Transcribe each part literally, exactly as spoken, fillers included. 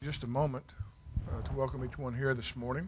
Just a moment uh, to welcome each one here this morning.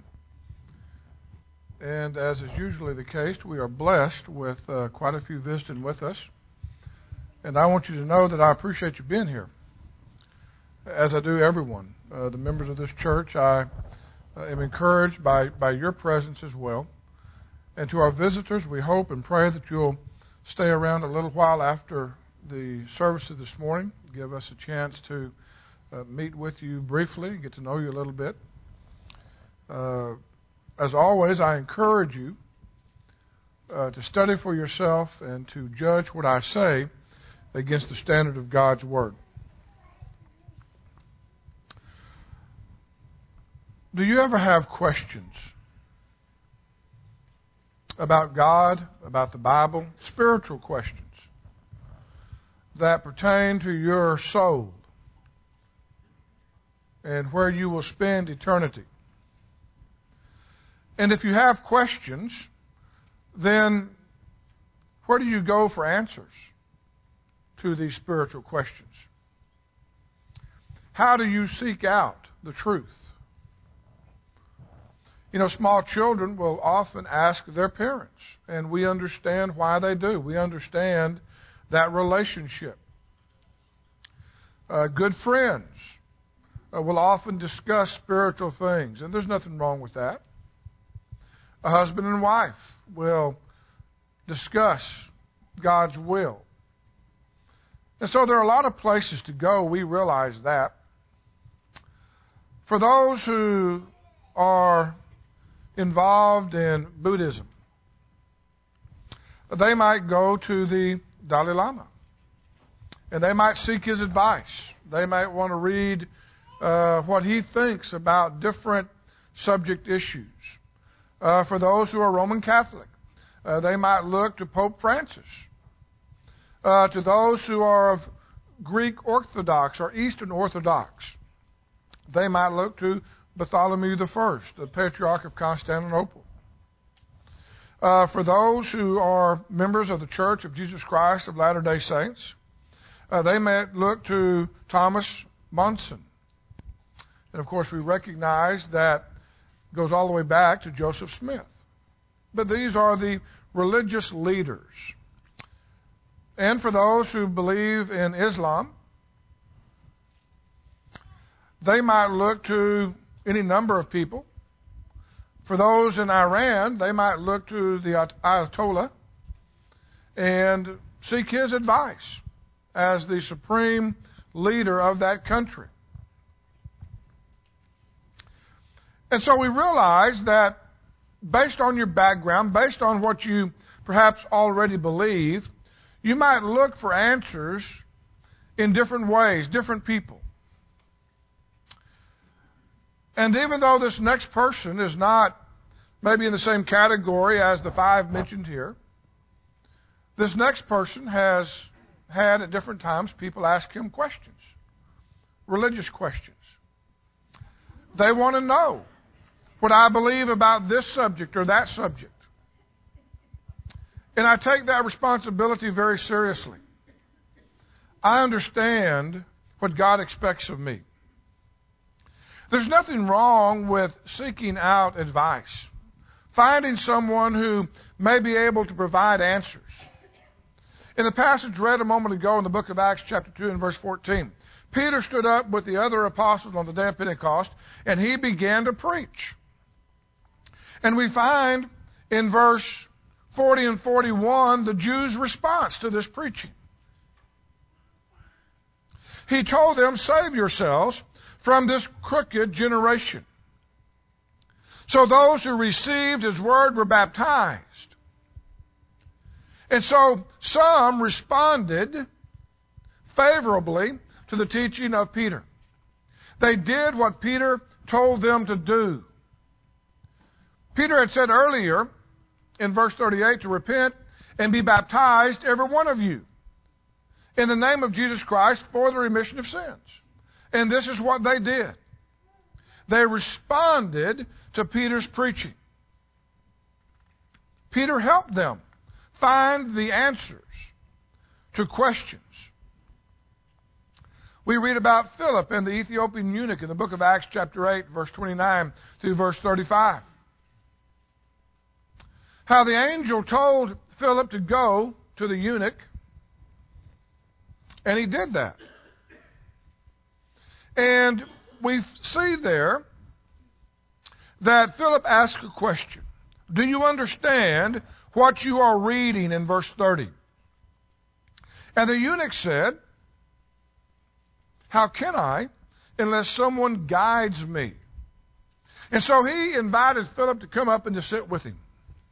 And as is usually the case, we are blessed with uh, quite a few visiting with us. And I want you to know that I appreciate you being here, as I do everyone. Uh, the members of this church, I uh, am encouraged by, by your presence as well. And to our visitors, we hope and pray that you'll stay around a little while after the services this morning, give us a chance to Uh, meet with you briefly, get to know you a little bit. Uh, as always, I encourage you uh, to study for yourself and to judge what I say against the standard of God's Word. Do you ever have questions about God, about the Bible, spiritual questions that pertain to your soul and where you will spend eternity? And if you have questions, then where do you go for answers to these spiritual questions? How do you seek out the truth? You know, small children will often ask their parents, and we understand why they do. We understand that relationship. Uh, good friends Uh, will often discuss spiritual things, and there's nothing wrong with that. A husband and wife will discuss God's will. And so there are a lot of places to go, we realize that. For those who are involved in Buddhism, they might go to the Dalai Lama, and they might seek his advice. They might want to read Uh, what he thinks about different subject issues. Uh, for those who are Roman Catholic, uh, they might look to Pope Francis. Uh, to those who are of Greek Orthodox or Eastern Orthodox, they might look to Bartholomew the First, the Patriarch of Constantinople. Uh, for those who are members of the Church of Jesus Christ of Latter-day Saints, uh, they might look to Thomas Monson. And, of course, we recognize that goes all the way back to Joseph Smith. But these are the religious leaders. And for those who believe in Islam, they might look to any number of people. For those in Iran, they might look to the Ayatollah and seek his advice as the supreme leader of that country. And so we realize that based on your background, based on what you perhaps already believe, you might look for answers in different ways, different people. And even though this next person is not maybe in the same category as the five mentioned here, this next person has had at different times people ask him questions, religious questions. They want to know what I believe about this subject or that subject. And I take that responsibility very seriously. I understand what God expects of me. There's nothing wrong with seeking out advice, finding someone who may be able to provide answers. In the passage read a moment ago in the book of Acts chapter two and verse fourteen, Peter stood up with the other apostles on the day of Pentecost, and he began to preach. And we find in verse forty and forty-one the Jews' response to this preaching. He told them, "Save yourselves from this crooked generation." So those who received his word were baptized. And so some responded favorably to the teaching of Peter. They did what Peter told them to do. Peter had said earlier in verse thirty-eight to repent and be baptized, every one of you, in the name of Jesus Christ for the remission of sins. And this is what they did. They responded to Peter's preaching. Peter helped them find the answers to questions. We read about Philip and the Ethiopian eunuch in the book of Acts chapter eight, verse twenty-nine through verse thirty-five. How the angel told Philip to go to the eunuch, and he did that. And we see there that Philip asked a question. Do you understand what you are reading in verse thirty? And the eunuch said, how can I unless someone guides me? And so he invited Philip to come up and to sit with him.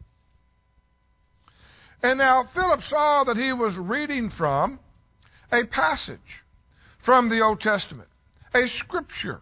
And now Philip saw that he was reading from a passage from the Old Testament, a scripture.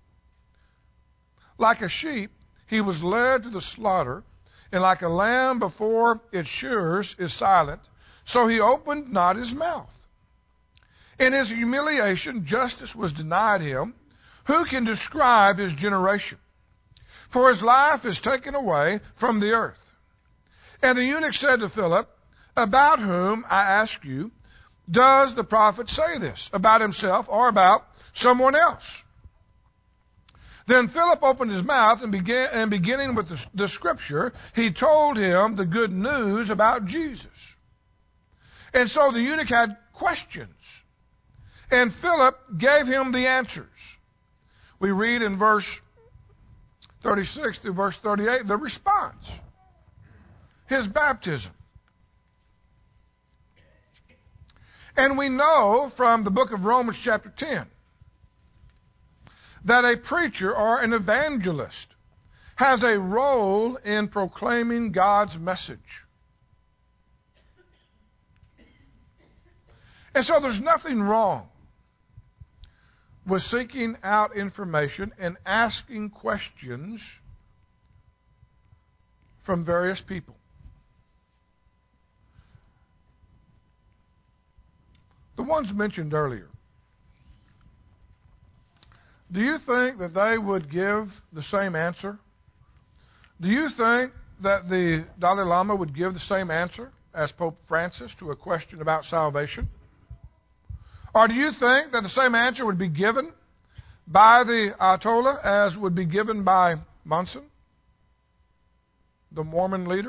Like a sheep, he was led to the slaughter, and like a lamb before its shearers is silent, so he opened not his mouth. In his humiliation, justice was denied him. Who can describe his generation? For his life is taken away from the earth. And the eunuch said to Philip, about whom, I ask you, does the prophet say this? About himself or about someone else? Then Philip opened his mouth and began, and beginning with the, the scripture, he told him the good news about Jesus. And so the eunuch had questions, and Philip gave him the answers. We read in verse thirty-six through verse thirty-eight the response. His baptism. And we know from the book of Romans chapter ten that a preacher or an evangelist has a role in proclaiming God's message. And so there's nothing wrong with seeking out information and asking questions from various people. The ones mentioned earlier, do you think that they would give the same answer? Do you think that the Dalai Lama would give the same answer as Pope Francis to a question about salvation? Or do you think that the same answer would be given by the Ayatollah as would be given by Munson, the Mormon leader?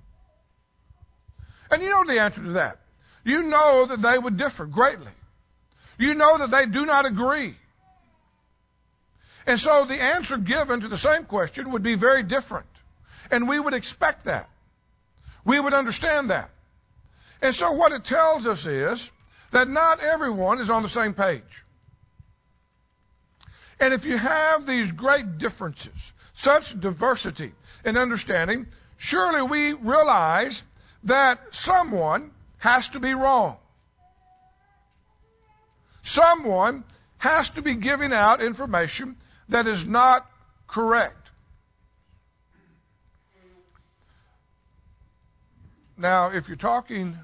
And you know the answer to that. You know that they would differ greatly. You know that they do not agree. And so the answer given to the same question would be very different. And we would expect that. We would understand that. And so what it tells us is that not everyone is on the same page. And if you have these great differences, such diversity in understanding, surely we realize that someone has to be wrong. Someone has to be giving out information that is not correct. Now, if you're talking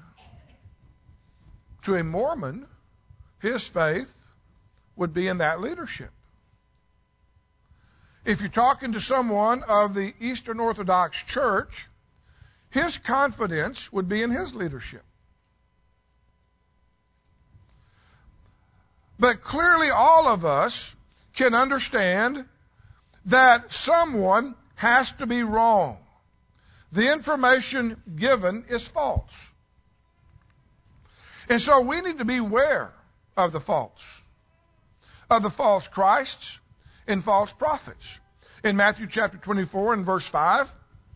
to a Mormon, his faith would be in that leadership. If you're talking to someone of the Eastern Orthodox Church, his confidence would be in his leadership. But clearly all of us can understand that someone has to be wrong. The information given is false. And so we need to be aware of the false, of the false Christs and false prophets. In Matthew chapter twenty-four and verse five,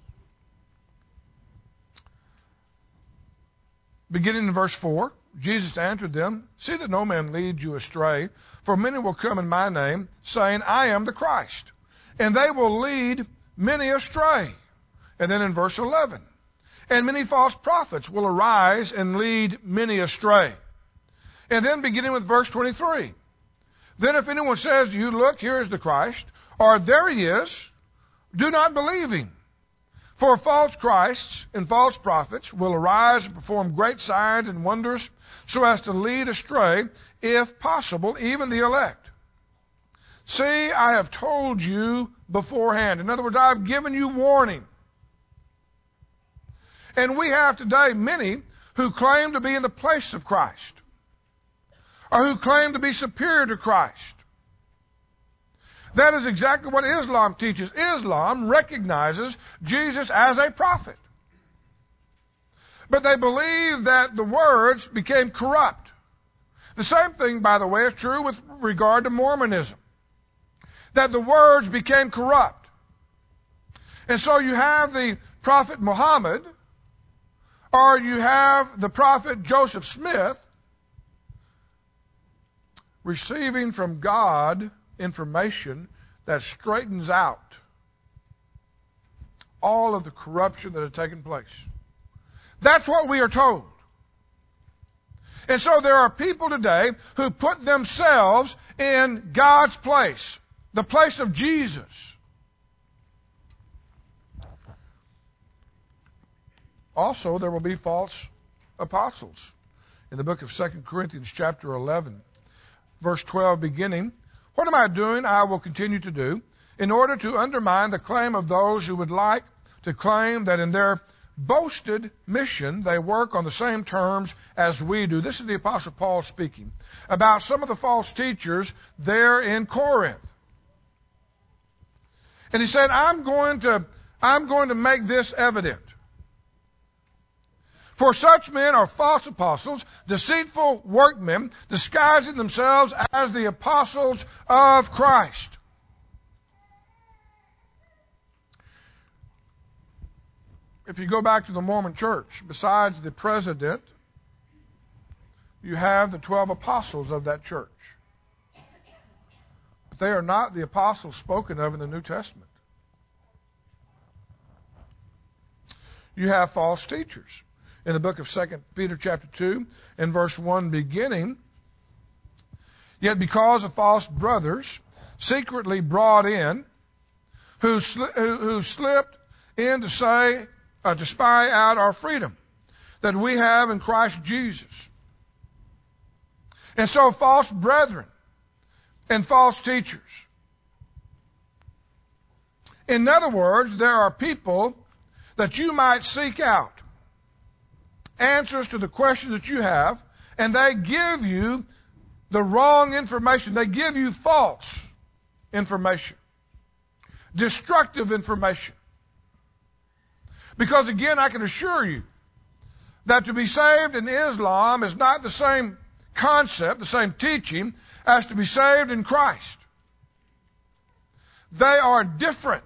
beginning in verse four, Jesus answered them, see that no man lead you astray, for many will come in my name, saying, I am the Christ. And they will lead many astray. And then in verse eleven, and many false prophets will arise and lead many astray. And then beginning with verse twenty-three, then if anyone says to you, look, here is the Christ, or there he is, do not believe him. For false Christs and false prophets will arise and perform great signs and wonders, so as to lead astray, if possible, even the elect. See, I have told you beforehand. In other words, I have given you warning. And we have today many who claim to be in the place of Christ, or who claim to be superior to Christ. That is exactly what Islam teaches. Islam recognizes Jesus as a prophet. But they believe that the words became corrupt. The same thing, by the way, is true with regard to Mormonism. That the words became corrupt. And so you have the prophet Muhammad, or you have the prophet Joseph Smith receiving from God information that straightens out all of the corruption that had taken place. That's what we are told. And so there are people today who put themselves in God's place, the place of Jesus. Also, there will be false apostles. In the book of Second Corinthians chapter eleven, verse twelve beginning, what am I doing? I will continue to do, in order to undermine the claim of those who would like to claim that in their boasted mission they work on the same terms as we do. This is the Apostle Paul speaking about some of the false teachers there in Corinth. And he said, I'm going to, I'm going to make this evident. For such men are false apostles, deceitful workmen, disguising themselves as the apostles of Christ. If you go back to the Mormon Church, besides the president, you have the twelve apostles of that church. But they are not the apostles spoken of in the New Testament. You have false teachers. In the book of Second Peter chapter two and verse one beginning, yet because of false brothers secretly brought in, who, sli- who, who slipped in to say, uh, to spy out our freedom that we have in Christ Jesus. And so false brethren and false teachers. In other words, there are people that you might seek out answers to the questions that you have, and they give you the wrong information. They give you false information, destructive information. Because again, I can assure you that to be saved in Islam is not the same concept, the same teaching, as to be saved in Christ. They are different.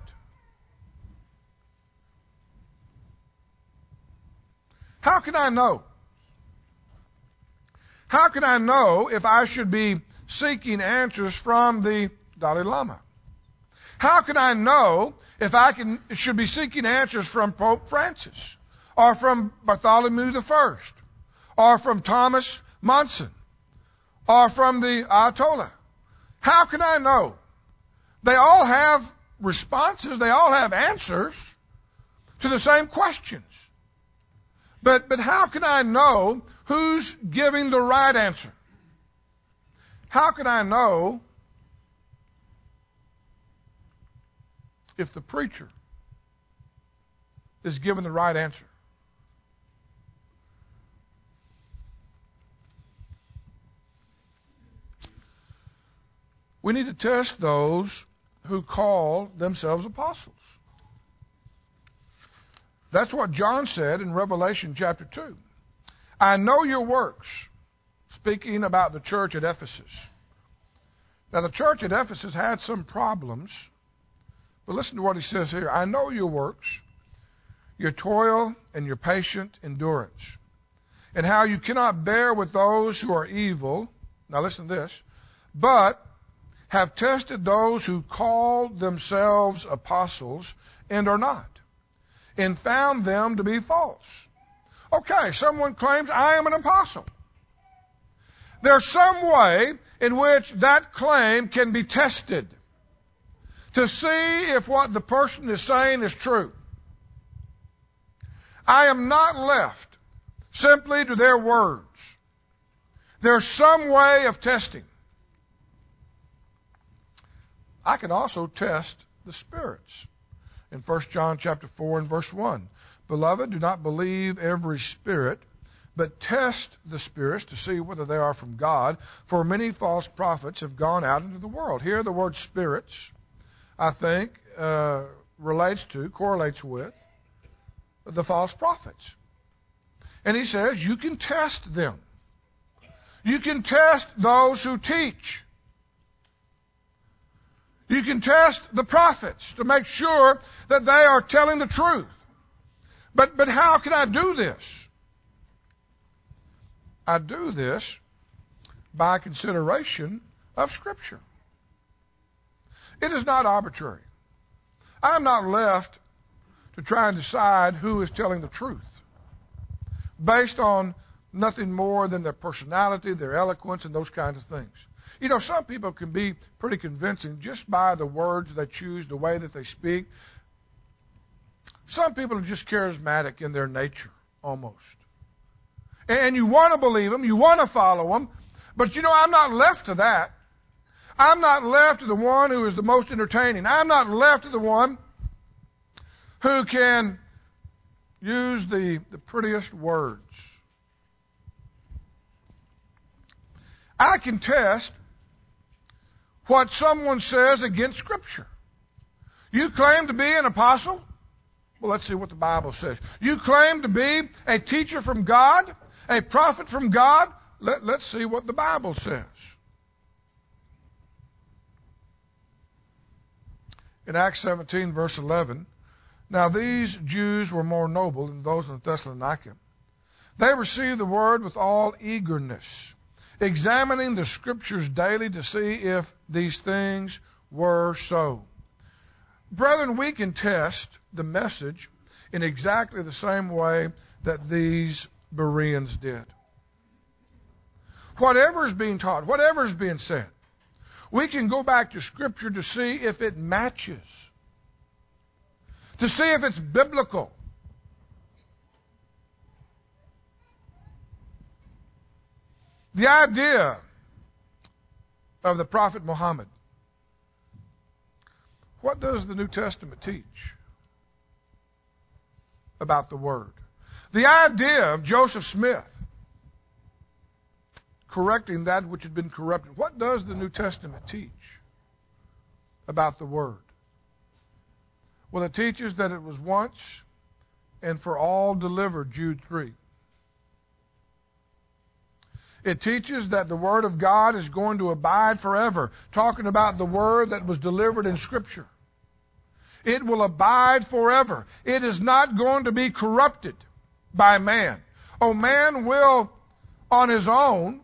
How can I know? How can I know if I should be seeking answers from the Dalai Lama? How can I know if I can, should be seeking answers from Pope Francis, or from Bartholomew the First, or from Thomas Monson, or from the Ayatollah? How can I know? They all have responses. They all have answers to the same questions. But, but how can I know who's giving the right answer? How can I know if the preacher is giving the right answer? We need to test those who call themselves apostles. That's what John said in Revelation chapter two. I know your works, speaking about the church at Ephesus. Now, the church at Ephesus had some problems, but listen to what he says here. I know your works, your toil and your patient endurance, and how you cannot bear with those who are evil. Now, listen to this. But have tested those who call themselves apostles and are not, and found them to be false. Okay, someone claims, I am an apostle. There's some way in which that claim can be tested to see if what the person is saying is true. I am not left simply to their words. There's some way of testing. I can also test the spirits. In First John chapter four and verse one, Beloved, do not believe every spirit, but test the spirits to see whether they are from God, for many false prophets have gone out into the world. Here the word spirits, I think, uh, relates to, correlates with the false prophets. And he says you can test them. You can test those who teach. You can test the prophets to make sure that they are telling the truth. But, but how can I do this? I do this by consideration of Scripture. It is not arbitrary. I'm not left to try and decide who is telling the truth based on nothing more than their personality, their eloquence, and those kinds of things. You know, some people can be pretty convincing just by the words they choose, the way that they speak. Some people are just charismatic in their nature, almost. And you want to believe them, you want to follow them, but you know, I'm not left to that. I'm not left to the one who is the most entertaining. I'm not left to the one who can use the, the prettiest words. I can test what someone says against Scripture. You claim to be an apostle? Well, let's see what the Bible says. You claim to be a teacher from God, a prophet from God? Let, let's see what the Bible says. In Acts seventeen, verse eleven, now these Jews were more noble than those in Thessalonica. They received the word with all eagerness, examining the Scriptures daily to see if these things were so. Brethren, we can test the message in exactly the same way that these Bereans did. Whatever is being taught, whatever is being said, we can go back to Scripture to see if it matches, to see if it's biblical. The idea of the Prophet Muhammad. What does the New Testament teach about the Word? The idea of Joseph Smith correcting that which had been corrupted. What does the New Testament teach about the Word? Well, it teaches that it was once and for all delivered, Jude three. It teaches that the Word of God is going to abide forever, talking about the Word that was delivered in Scripture. It will abide forever. It is not going to be corrupted by man. Oh, man will, on his own,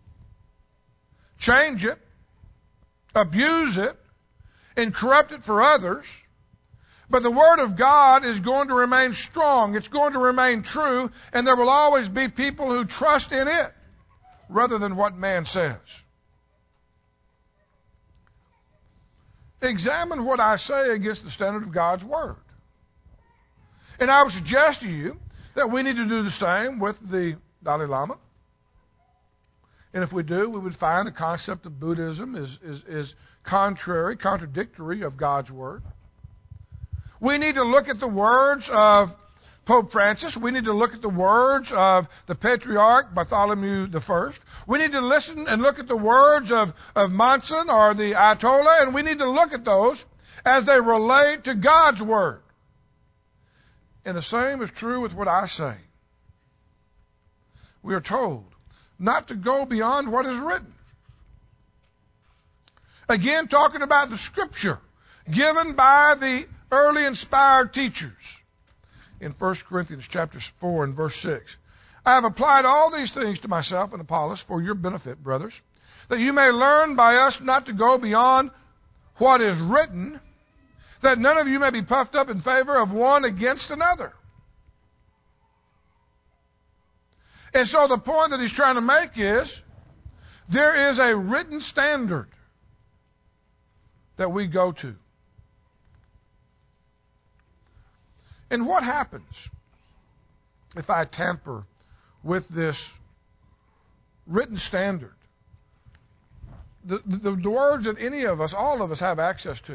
change it, abuse it, and corrupt it for others. But the Word of God is going to remain strong. It's going to remain true, and there will always be people who trust in it rather than what man says. Examine what I say against the standard of God's Word. And I would suggest to you that we need to do the same with the Dalai Lama. And if we do, we would find the concept of Buddhism is, is, is contrary, contradictory of God's Word. We need to look at the words of Pope Francis. We need to look at the words of the Patriarch Bartholomew the First. We need to listen and look at the words of, of Monson or the Ayatollah, and we need to look at those as they relate to God's Word. And the same is true with what I say. We are told not to go beyond what is written. Again, talking about the Scripture given by the early inspired teachers. In First Corinthians chapter four and verse six. I have applied all these things to myself and Apollos for your benefit, brothers, that you may learn by us not to go beyond what is written, that none of you may be puffed up in favor of one against another. And so the point that he's trying to make is, there is a written standard that we go to. And what happens if I tamper with this written standard? The, the, the words that any of us, all of us, have access to.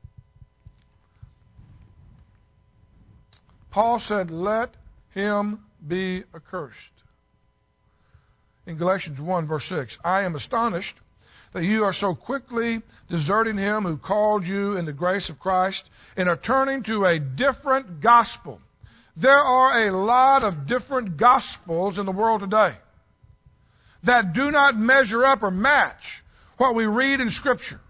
Paul said, let him be accursed. In Galatians one, verse six, I am astonished that you are so quickly deserting him who called you in the grace of Christ and are turning to a different gospel. There are a lot of different gospels in the world today that do not measure up or match what we read in Scripture.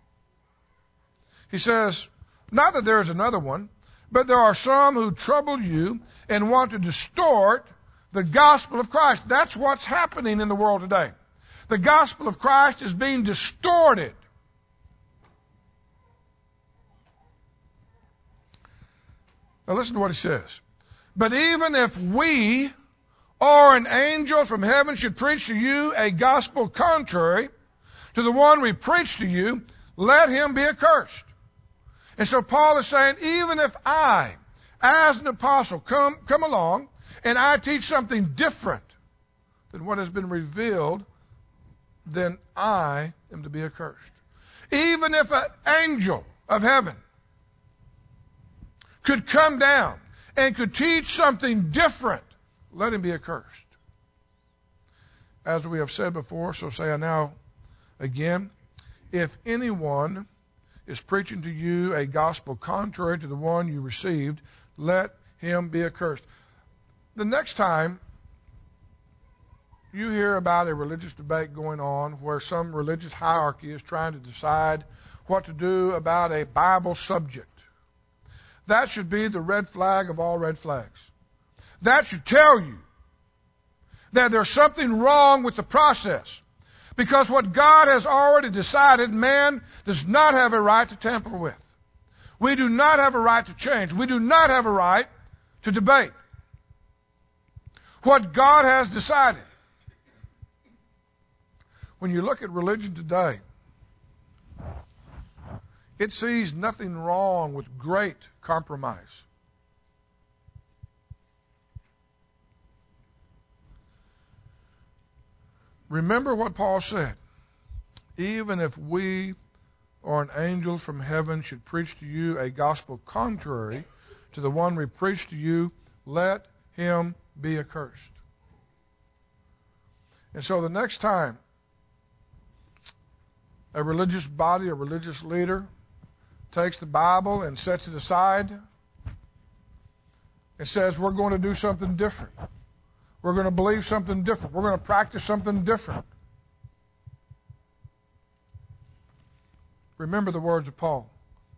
He says, not that there is another one, but there are some who trouble you and want to distort the gospel of Christ. That's what's happening in the world today. The gospel of Christ is being distorted. Now listen to what he says. But even if we or an angel from heaven should preach to you a gospel contrary to the one we preach to you, let him be accursed. And so Paul is saying, even if I, as an apostle, come, come along and I teach something different than what has been revealed, then I am to be accursed. Even if an angel of heaven could come down and could teach something different, let him be accursed. As we have said before, so say I now again, if anyone is preaching to you a gospel contrary to the one you received, let him be accursed. The next time you hear about a religious debate going on where some religious hierarchy is trying to decide what to do about a Bible subject, that should be the red flag of all red flags. That should tell you that there's something wrong with the process. Because what God has already decided, man does not have a right to tamper with. We do not have a right to change. We do not have a right to debate what God has decided. When you look at religion today, it sees nothing wrong with great compromise. Remember what Paul said. Even if we or an angel from heaven should preach to you a gospel contrary to the one we preach to you, let him be accursed. And so the next time a religious body, a religious leader, takes the Bible and sets it aside and says, we're going to do something different. We're going to believe something different. We're going to practice something different. Remember the words of Paul.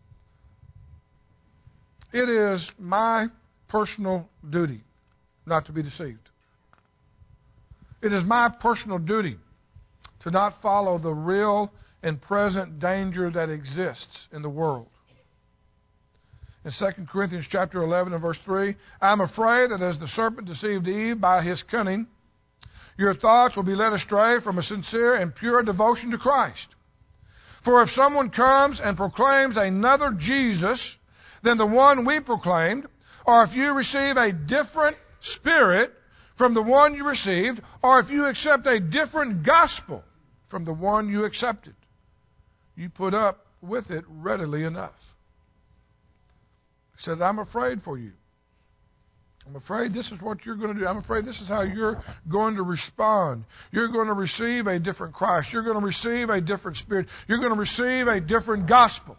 It is my personal duty not to be deceived. It is my personal duty to not follow the real and present danger that exists in the world. In Second Corinthians chapter eleven and verse three, I'm afraid that as the serpent deceived Eve by his cunning, your thoughts will be led astray from a sincere and pure devotion to Christ. For if someone comes and proclaims another Jesus than the one we proclaimed, or if you receive a different spirit from the one you received, or if you accept a different gospel from the one you accepted, you put up with it readily enough. He says, I'm afraid for you. I'm afraid this is what you're going to do. I'm afraid this is how you're going to respond. You're going to receive a different Christ. You're going to receive a different spirit. You're going to receive a different gospel.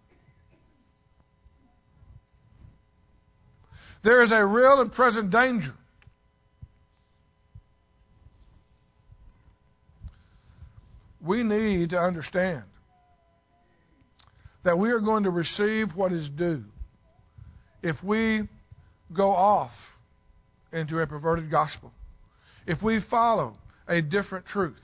There is a real and present danger. We need to understand that we are going to receive what is due if we go off into a perverted gospel, if we follow a different truth.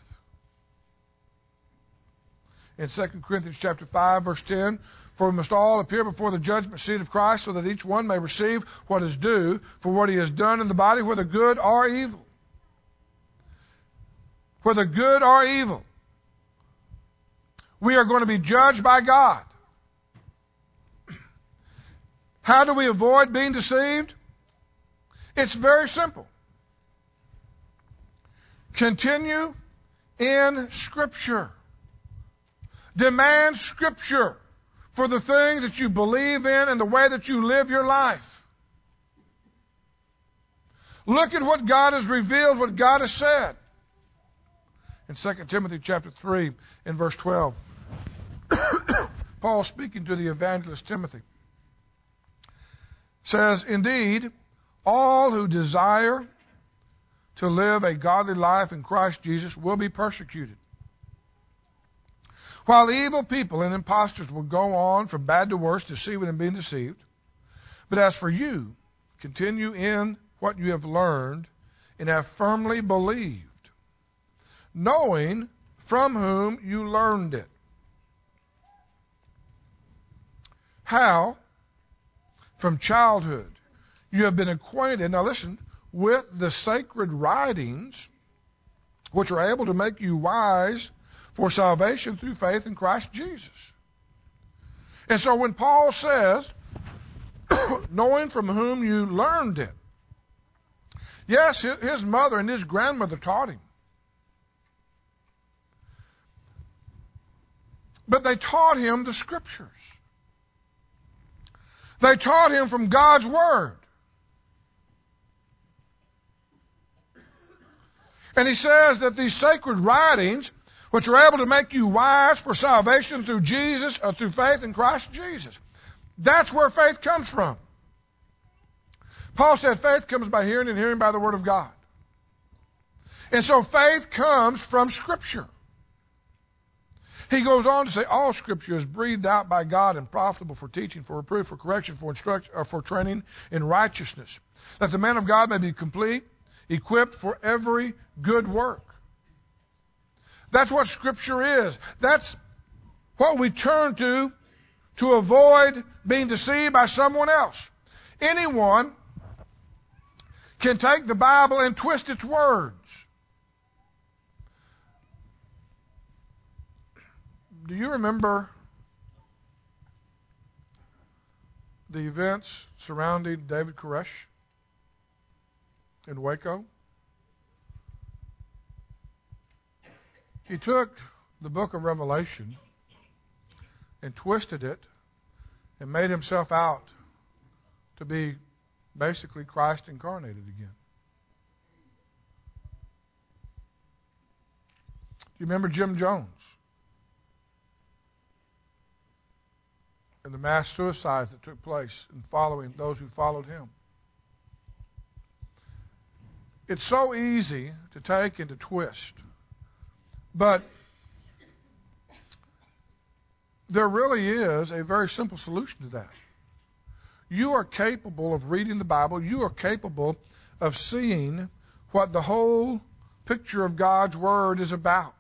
In Second Corinthians chapter five, verse ten, for we must all appear before the judgment seat of Christ, so that each one may receive what is due for what he has done in the body, whether good or evil. Whether good or evil. We are going to be judged by God. How do we avoid being deceived? It's very simple. Continue in Scripture. Demand Scripture for the things that you believe in and the way that you live your life. Look at what God has revealed, what God has said. In Second Timothy chapter three, in verse twelve, Paul, speaking to the evangelist Timothy, says, "Indeed, all who desire to live a godly life in Christ Jesus will be persecuted, while evil people and impostors will go on from bad to worse, deceiving and being deceived. But as for you, continue in what you have learned and have firmly believed, knowing from whom you learned it, how from childhood you have been acquainted," now listen, "with the sacred writings, which are able to make you wise for salvation through faith in Christ Jesus." And so when Paul says, knowing from whom you learned it, yes, his mother and his grandmother taught him. But they taught him the Scriptures. They taught him from God's Word. And he says that these sacred writings, which are able to make you wise for salvation through Jesus, or through faith in Christ Jesus, that's where faith comes from. Paul said faith comes by hearing, and hearing by the Word of God. And so faith comes from Scripture. He goes on to say, all Scripture is breathed out by God and profitable for teaching, for reproof, for correction, for instruction, or for training in righteousness, that the man of God may be complete, equipped for every good work. That's what Scripture is. That's what we turn to to avoid being deceived by someone else. Anyone can take the Bible and twist its words. Do you remember the events surrounding David Koresh in Waco? He took the book of Revelation and twisted it and made himself out to be basically Christ incarnated again. Do you remember Jim Jones and the mass suicides that took place in following those who followed him? It's so easy to take and to twist, but there really is a very simple solution to that. You are capable of reading the Bible. You are capable of seeing what the whole picture of God's Word is about.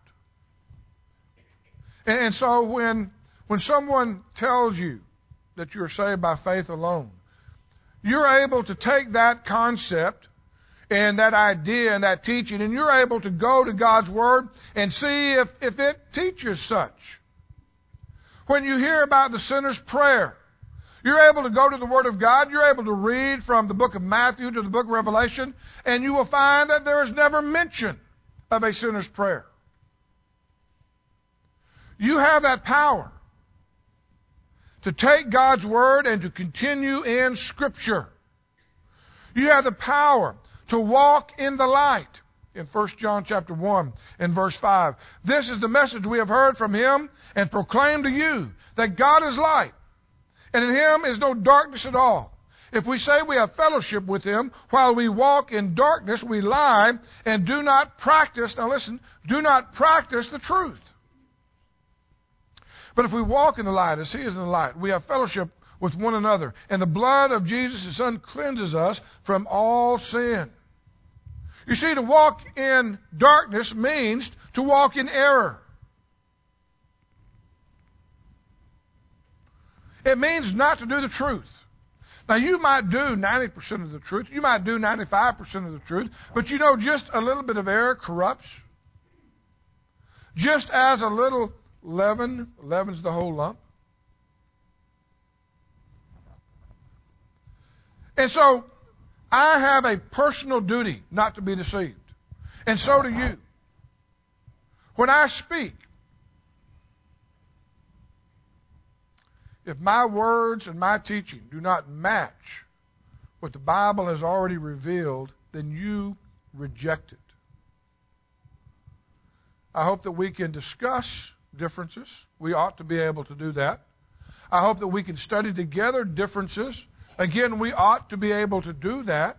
And, and so when, when someone tells you that you're saved by faith alone, you're able to take that concept and that idea and that teaching, and you're able to go to God's Word and see if, if it teaches such. When you hear about the sinner's prayer, you're able to go to the Word of God, you're able to read from the book of Matthew to the book of Revelation, and you will find that there is never mention of a sinner's prayer. You have that power to take God's Word and to continue in Scripture. You have the power to walk in the light. In First John chapter one and verse five, this is the message we have heard from Him and proclaim to you, that God is light, and in Him is no darkness at all. If we say we have fellowship with Him while we walk in darkness, we lie and do not practice, now listen, do not practice the truth. But if we walk in the light as He is in the light, we have fellowship with one another, and the blood of Jesus, His Son, cleanses us from all sin. You see, to walk in darkness means to walk in error. It means not to do the truth. Now, you might do ninety percent of the truth. You might do ninety-five percent of the truth. But you know, just a little bit of error corrupts. Just as a little leaven leavens the whole lump. And so, I have a personal duty not to be deceived. And so do you. When I speak, if my words and my teaching do not match what the Bible has already revealed then you reject it. I hope that we can discuss differences. We ought to be able to do that. I hope that we can study together differences. Again, we ought to be able to do that.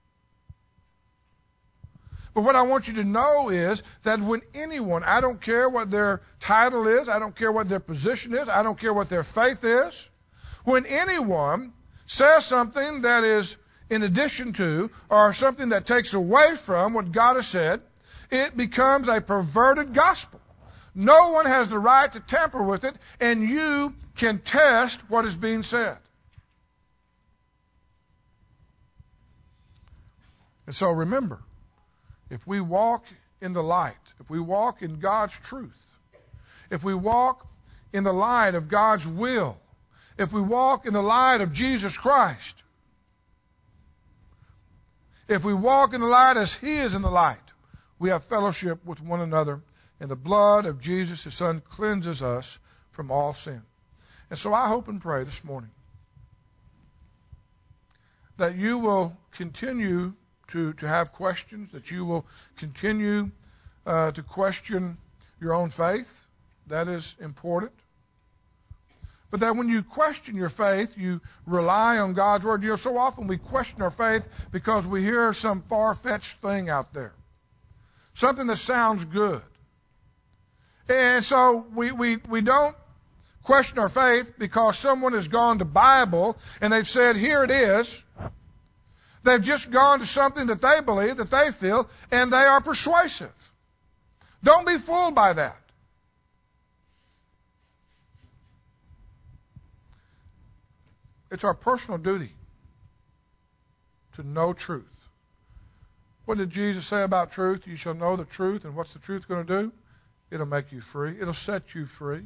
But what I want you to know is that when anyone, I don't care what their title is, I don't care what their position is, I don't care what their faith is, when anyone says something that is in addition to or something that takes away from what God has said, it becomes a perverted gospel. No one has the right to tamper with it, and you can test what is being said. And so remember, if we walk in the light, if we walk in God's truth, if we walk in the light of God's will, if we walk in the light of Jesus Christ, if we walk in the light as He is in the light, we have fellowship with one another, and the blood of Jesus, His Son, cleanses us from all sin. And so I hope and pray this morning that you will continue to, to have questions, that you will continue uh, to question your own faith. That is important. But that when you question your faith, you rely on God's Word. You know, so often we question our faith because we hear some far-fetched thing out there. Something that sounds good. And so we, we, we don't question our faith because someone has gone to Bible and they've said, here it is. They've just gone to something that they believe, that they feel, and they are persuasive. Don't be fooled by that. It's our personal duty to know truth. What did Jesus say about truth? You shall know the truth, and what's the truth going to do? It'll make you free. It'll set you free.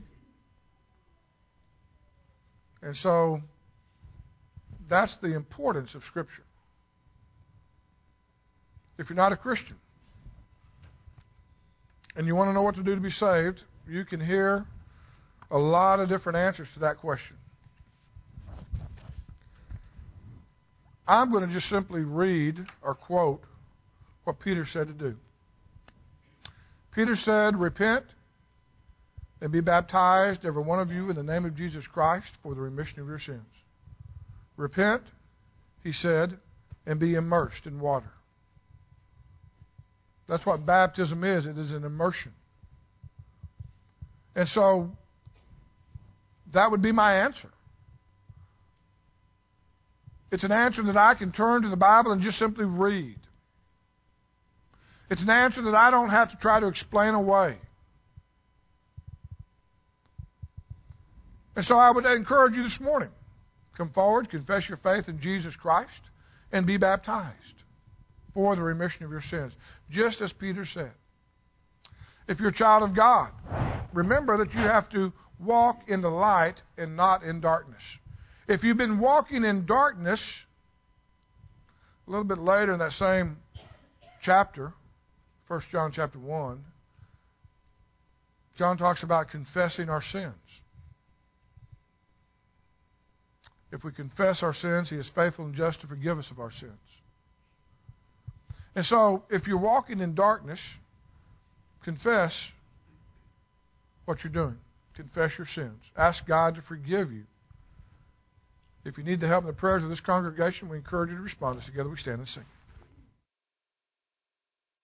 And so that's the importance of Scripture. If you're not a Christian and you want to know what to do to be saved, you can hear a lot of different answers to that question. I'm going to just simply read or quote what Peter said to do. Peter said, repent and be baptized, every one of you, in the name of Jesus Christ for the remission of your sins. Repent, he said, and be immersed in water. That's what baptism is. It is an immersion. And so that would be my answer. It's an answer that I can turn to the Bible and just simply read. It's an answer that I don't have to try to explain away. And so I would encourage you this morning, come forward, confess your faith in Jesus Christ, and be baptized for the remission of your sins, just as Peter said. If you're a child of God, remember that you have to walk in the light and not in darkness. If you've been walking in darkness, a little bit later in that same chapter, First John chapter one, John talks about confessing our sins. If we confess our sins, He is faithful and just to forgive us of our sins. And so, if you're walking in darkness, confess what you're doing. Confess your sins. Ask God to forgive you. If you need the help and the prayers of this congregation, we encourage you to respond as together we stand and sing.